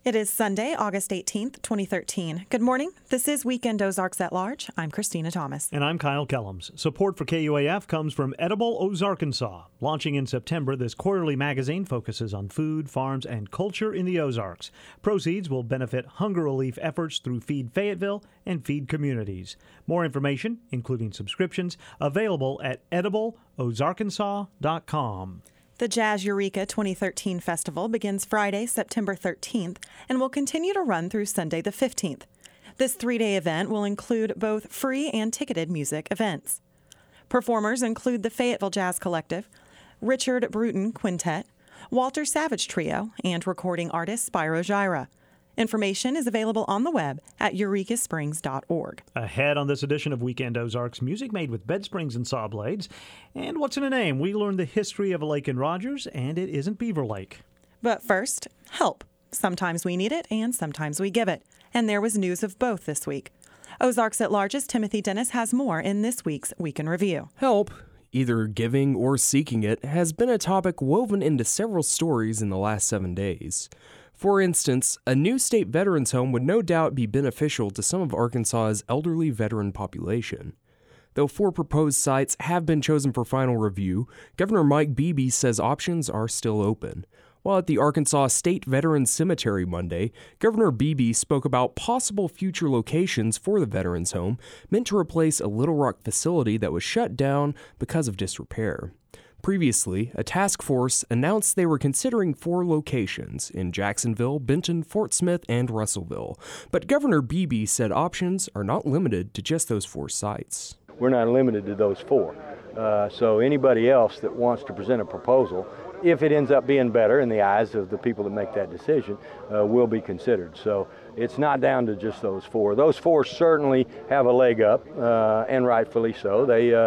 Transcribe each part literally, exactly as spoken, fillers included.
It is Sunday, August eighteenth, twenty thirteen. Good morning. This is Weekend Ozarks at Large. I'm Christina Thomas. And I'm Kyle Kellums. Support for K U A F comes from Edible Ozarkansas. Launching in September, this quarterly magazine focuses on food, farms, and culture in the Ozarks. Proceeds will benefit hunger relief efforts through Feed Fayetteville and Feed Communities. More information, including subscriptions, available at edible ozarkansas dot com. The Jazz Eureka twenty thirteen Festival begins Friday, September thirteenth, and will continue to run through Sunday the fifteenth. This three-day event will include both free and ticketed music events. Performers include the Fayetteville Jazz Collective, Richard Bruton Quintet, Walter Savage Trio, and recording artist Spyro Gyra. Information is available on the web at eureka springs dot org. Ahead on this edition of Weekend Ozarks, music made with bed springs and saw blades. And what's in a name? We learn the history of a lake in Rogers, and it isn't Beaver Lake. But first, help. Sometimes we need it, and sometimes we give it. And there was news of both this week. Ozarks at Large's Timothy Dennis has more in this week's Week in Review. Help, either giving or seeking it, has been a topic woven into several stories in the last seven days. For instance, a new state veterans home would no doubt be beneficial to some of Arkansas's elderly veteran population. Though four proposed sites have been chosen for final review, Governor Mike Beebe says options are still open. While at the Arkansas State Veterans Cemetery Monday, Governor Beebe spoke about possible future locations for the veterans home meant to replace a Little Rock facility that was shut down because of disrepair. Previously, a task force announced they were considering four locations in Jacksonville, Benton, Fort Smith, and Russellville. But Governor Beebe said options are not limited to just those four sites. We're not limited to those four. Uh, so anybody else that wants to present a proposal, if it ends up being better in the eyes of the people that make that decision, uh, will be considered. So it's not down to just those four. Those four certainly have a leg up, uh, and rightfully so. They uh,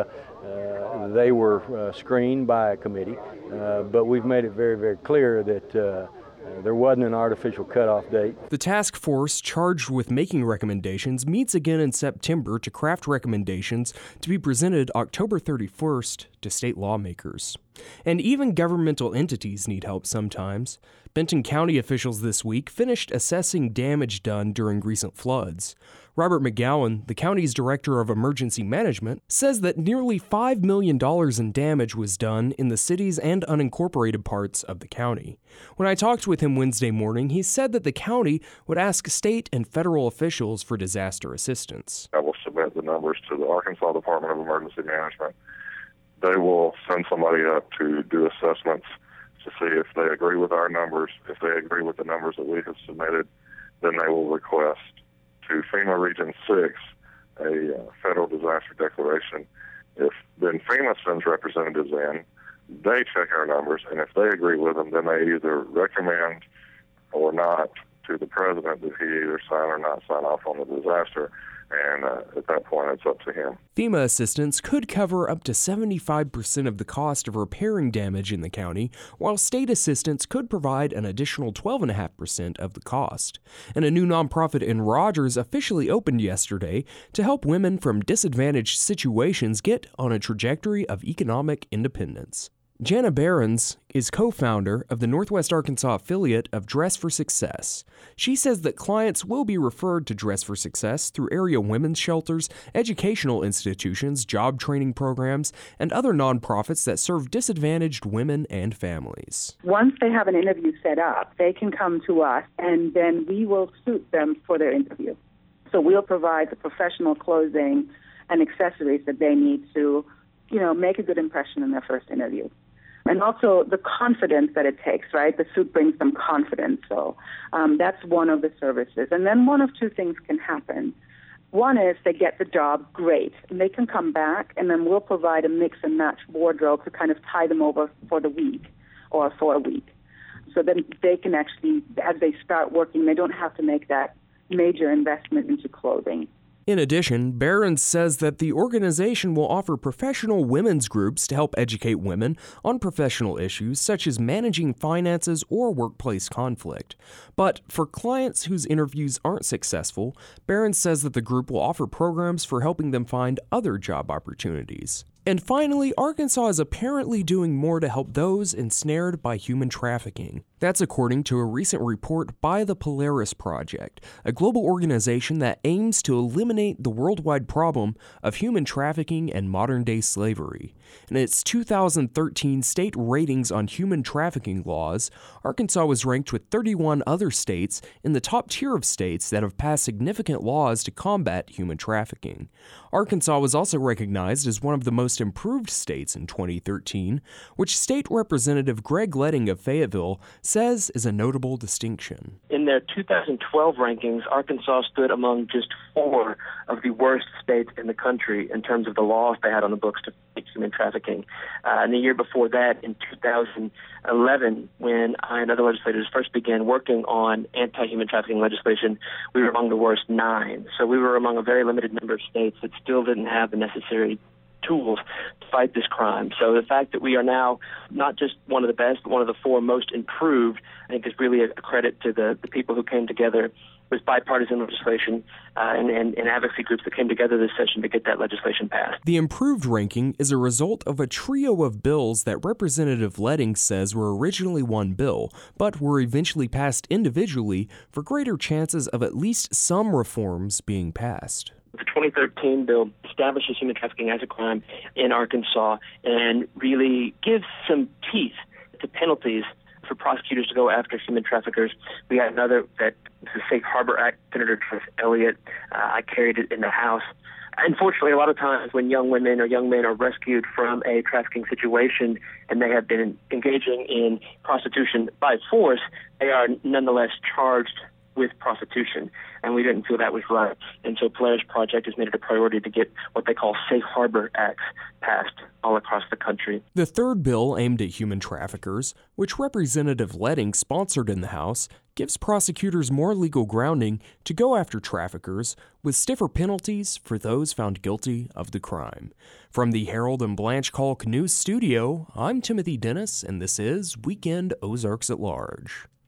Uh, they were uh, screened by a committee, uh, but we've made it very, very clear that uh, uh, there wasn't an artificial cutoff date. The task force charged with making recommendations meets again in September to craft recommendations to be presented October thirty-first to state lawmakers. And even governmental entities need help sometimes. Benton County officials this week finished assessing damage done during recent floods. Robert McGowan, the county's director of emergency management, says that nearly five million dollars in damage was done in the cities and unincorporated parts of the county. When I talked with him Wednesday morning, he said that the county would ask state and federal officials for disaster assistance. I will submit the numbers to the Arkansas Department of Emergency Management. They will send somebody up to do assessments to see if they agree with our numbers. If they agree with the numbers that we have submitted, then they will request to FEMA Region six a uh, federal disaster declaration. If then FEMA sends representatives in, they check our numbers, and if they agree with them, then they either recommend or not to the president that he either sign or not sign off on the disaster. And uh, at that point, it's up to him. FEMA assistance could cover up to seventy-five percent of the cost of repairing damage in the county, while state assistance could provide an additional twelve point five percent of the cost. And a new nonprofit in Rogers officially opened yesterday to help women from disadvantaged situations get on a trajectory of economic independence. Jana Behrens is co-founder of the Northwest Arkansas affiliate of Dress for Success. She says that clients will be referred to Dress for Success through area women's shelters, educational institutions, job training programs, and other nonprofits that serve disadvantaged women and families. Once they have an interview set up, they can come to us, and then we will suit them for their interview. So we'll provide the professional clothing and accessories that they need to, you know, make a good impression in their first interview. And also the confidence that it takes, right? The suit brings them confidence. So um, that's one of the services. And then one of two things can happen. One is they get the job, great. And they can come back, and then we'll provide a mix and match wardrobe to kind of tie them over for the week or for a week. So then they can actually, as they start working, they don't have to make that major investment into clothing. In addition, Behrens says that the organization will offer professional women's groups to help educate women on professional issues such as managing finances or workplace conflict. But for clients whose interviews aren't successful, Behrens says that the group will offer programs for helping them find other job opportunities. And finally, Arkansas is apparently doing more to help those ensnared by human trafficking. That's according to a recent report by the Polaris Project, a global organization that aims to eliminate the worldwide problem of human trafficking and modern-day slavery. In its two thousand thirteen state ratings on human trafficking laws, Arkansas was ranked with thirty-one other states in the top tier of states that have passed significant laws to combat human trafficking. Arkansas was also recognized as one of the most improved states in twenty thirteen, which State Representative Greg Leding of Fayetteville says is a notable distinction. In their two thousand twelve rankings, Arkansas stood among just four of the worst states in the country in terms of the laws they had on the books to fight human trafficking. Uh, and the year before that, in two thousand eleven, when I and other legislators first began working on anti-human trafficking legislation, we were among the worst nine. So we were among a very limited number of states that still didn't have the necessary tools to fight this crime. So the fact that we are now not just one of the best, but one of the four most improved, I think is really a credit to the, the people who came together with bipartisan legislation uh, and, and, and advocacy groups that came together this session to get that legislation passed. The improved ranking is a result of a trio of bills that Representative Leding says were originally one bill, but were eventually passed individually for greater chances of at least some reforms being passed. The twenty thirteen bill establishes human trafficking as a crime in Arkansas and really gives some teeth to penalties for prosecutors to go after human traffickers. We had another, that the Safe Harbor Act, Senator Trace Elliott, uh, I carried it in the House. Unfortunately, a lot of times when young women or young men are rescued from a trafficking situation and they have been engaging in prostitution by force, they are nonetheless charged with prostitution, and we didn't feel that was right. And so Polaris Project has made it a priority to get what they call Safe Harbor Acts passed all across the country. The third bill aimed at human traffickers, which Representative Leding sponsored in the House, gives prosecutors more legal grounding to go after traffickers with stiffer penalties for those found guilty of the crime. From the Harold and Blanche Kalk News Studio, I'm Timothy Dennis, and this is Weekend Ozarks at Large.